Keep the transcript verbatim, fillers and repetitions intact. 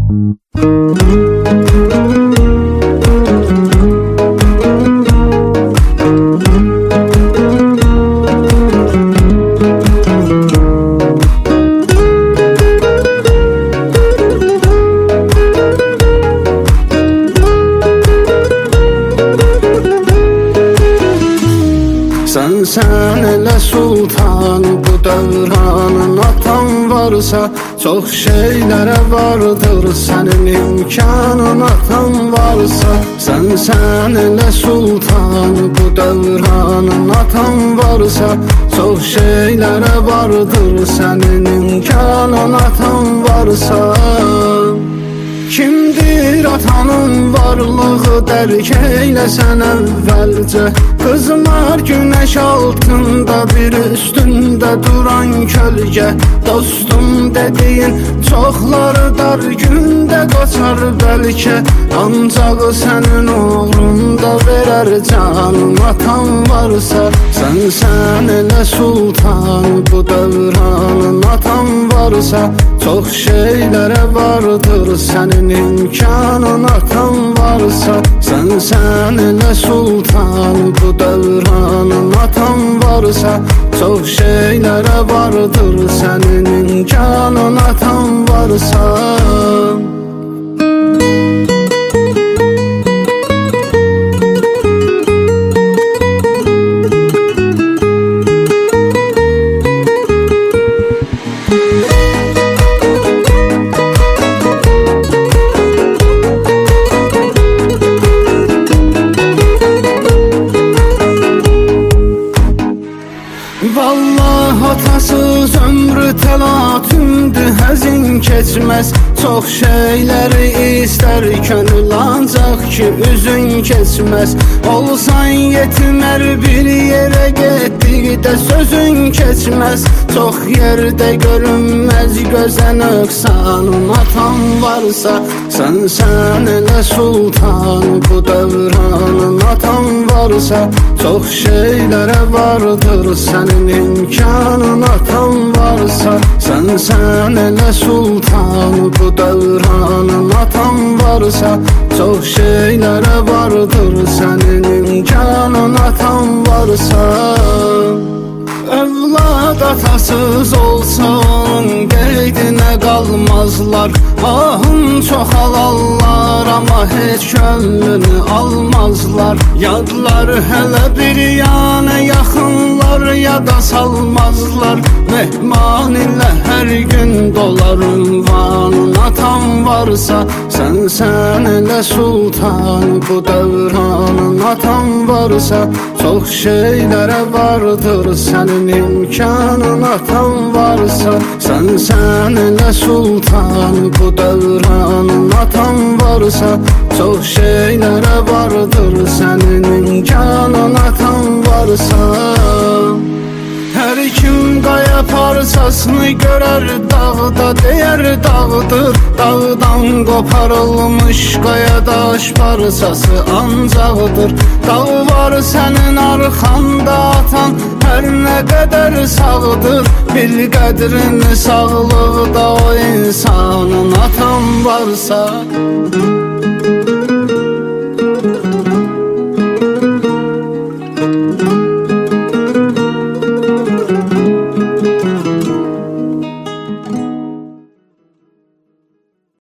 Sen sen elə sultan bu dövranın atan varsa çox şeylərə vardır sənin imkanın atan varsa Sen sen elə sultan bu dövranın atan varsa çox şeylərə vardır sənin imkanın atan varsa Kimdir atanın varlığı dərk eyləsən əvvəlcə Qızmar günəş altında bir üstündə duran kölgə Dostum dediyin çoxları dar gündə qaçar bəlkə Ancaq sənin uğrunda verər canım atan varsa Sen sen elə sultan bu dövranın atan varsa Çox şeylərə vardır sənin imkanın atan varsa Sen sen elə sultan bu dövranın atan varsa Çox şeylərə vardır sənin imkanın atan varsa Vallahi atasız ömrü təlatümdür, həzin keçməz Çox şeyləri istər könül ancaq ki üzün keçməz Olsan yetimər bir yerə getdikdə sözün keçməz Çox yerdə görünməz gözə nöqsanın atan varsa Sen sen elə sultan bu dövranın atan varsa Çox şeylərə vardır sənin imkanın atan varsa Sen sen elə sultan bu dövranın atan varsa Çox şeylərə vardır sənin imkanın atan varsa Evlad atasız olsa onun qeydinə qalmazlar Ahın çoxalarlar amma heç könlünü almazlar Yadlar hələ bir yana yaxınlar yada salmazlar Mehman ilə hər gün dolar ünvanın atan varsa Sen sen elə sultan bu dövranın atan varsa Çox şeylərə vardır sənin imkanın atan varsa Sen sen elə sultan bu dövranın atan varsa Çox şeylərə vardır sənin imkanın atan varsa Hər kim qaya parçasını görər dağda deyər dağdır Dağdan qoparılmış qaya daş parçası ancaqdır Dağ var sənin arxanda atan hər nə qədər sağdır Bil qədrini sağlıqda o insanın atan varsa